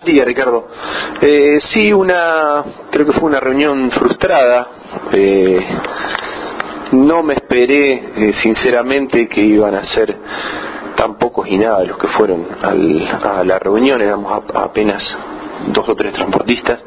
Día, Ricardo. Sí, creo que fue una reunión frustrada. No me esperé, sinceramente, que iban a ser tan pocos y nada los que fueron a la reunión. Éramos apenas 2 o 3 transportistas.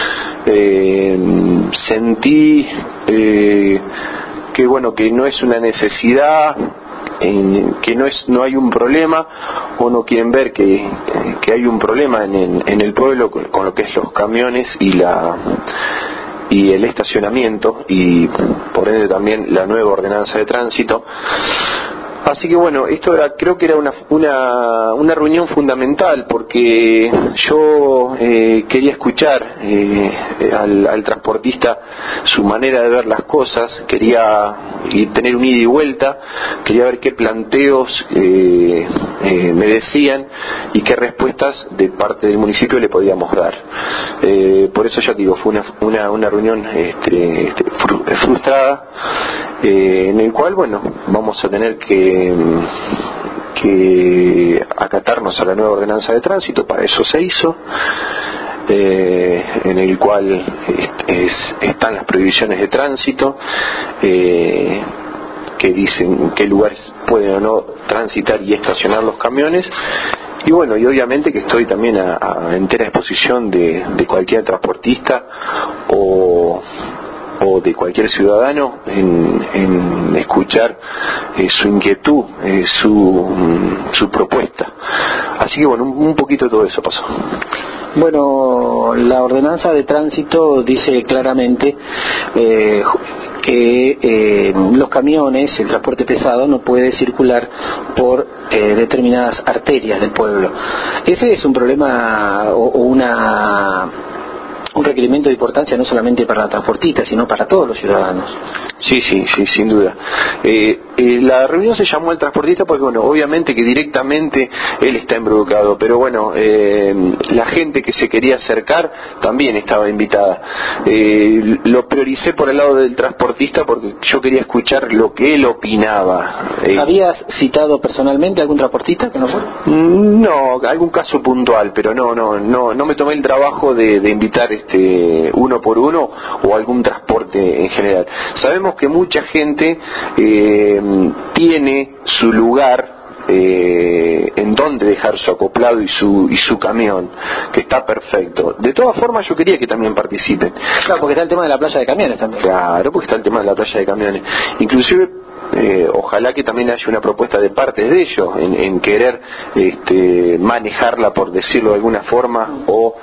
Sentí que bueno, que no es una necesidad, que no hay un problema, o no quieren ver que hay un problema en el pueblo con lo que es los camiones y el estacionamiento, y por ende también la nueva ordenanza de tránsito. Así que bueno, creo que era una reunión fundamental, porque yo quería escuchar al transportista su manera de ver las cosas, quería tener un ida y vuelta, quería ver qué planteos me decían y qué respuestas de parte del municipio le podíamos dar. Por eso ya digo, fue una reunión frustrada, en el cual bueno, vamos a tener que acatarnos a la nueva ordenanza de tránsito. Para eso se hizo, en el cual están las prohibiciones de tránsito, que dicen en qué lugares pueden o no transitar y estacionar los camiones. Y bueno, y obviamente que estoy también a entera disposición de cualquier transportista o de cualquier ciudadano en escuchar su inquietud, su propuesta. Así que bueno, un poquito de todo eso pasó. Bueno, la ordenanza de tránsito dice claramente que los camiones, el transporte pesado, no puede circular por determinadas arterias del pueblo. Ese es un problema o un requerimiento de importancia no solamente para la transportista, sino para todos los ciudadanos. Sí, sin duda. La reunión se llamó al transportista porque, bueno, obviamente que directamente él está involucrado, pero bueno, la gente que se quería acercar también estaba invitada. Lo prioricé por el lado del transportista porque yo quería escuchar lo que él opinaba. ¿Habías citado personalmente a algún transportista que no fue? No, algún caso puntual, pero no me tomé el trabajo de invitar uno por uno o algún transporte en general. Sabemos que mucha gente tiene su lugar en donde dejar su acoplado y su camión, que está perfecto. De todas formas, yo quería que también participen. Claro, porque está el tema de la playa de camiones también. Claro, porque está el tema de la playa de camiones. Inclusive ojalá que también haya una propuesta de parte de ellos en querer manejarla, por decirlo de alguna forma, o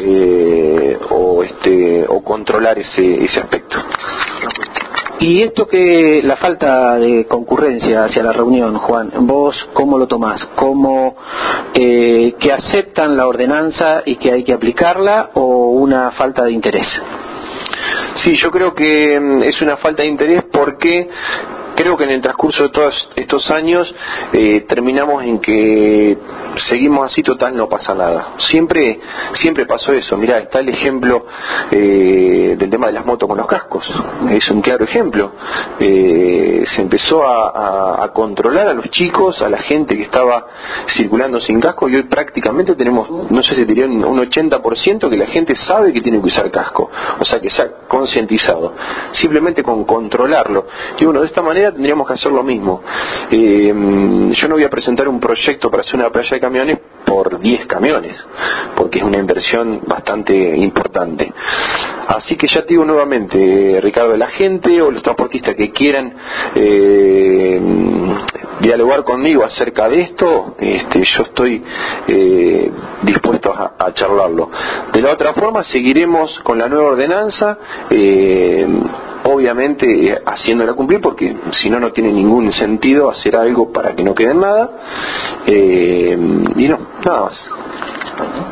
controlar ese aspecto. Y esto que la falta de concurrencia hacia la reunión, Juan, ¿vos cómo lo tomás? ¿Cómo que aceptan la ordenanza y que hay que aplicarla, o una falta de interés? Sí, yo creo que es una falta de interés, porque creo que en el transcurso de todos estos años terminamos en que seguimos así, total, no pasa nada. Siempre pasó eso. Mirá, está el ejemplo del tema de las motos con los cascos. Es un claro ejemplo. Se empezó a controlar a los chicos, a la gente que estaba circulando sin casco, y hoy prácticamente tenemos, no sé si diría un 80% que la gente sabe que tiene que usar casco. O sea, que se ha concientizado. Simplemente con controlarlo. Y bueno, de esta manera tendríamos que hacer lo mismo. Yo no voy a presentar un proyecto para hacer una playa de camiones por 10 camiones, porque es una inversión bastante importante. Así que ya te digo nuevamente, Ricardo, la gente o los transportistas que quieran dialogar conmigo acerca de esto, yo estoy dispuesto a charlarlo. De la otra forma, seguiremos con la nueva ordenanza, obviamente haciéndola cumplir, porque si no tiene ningún sentido hacer algo para que no quede nada, y nada más.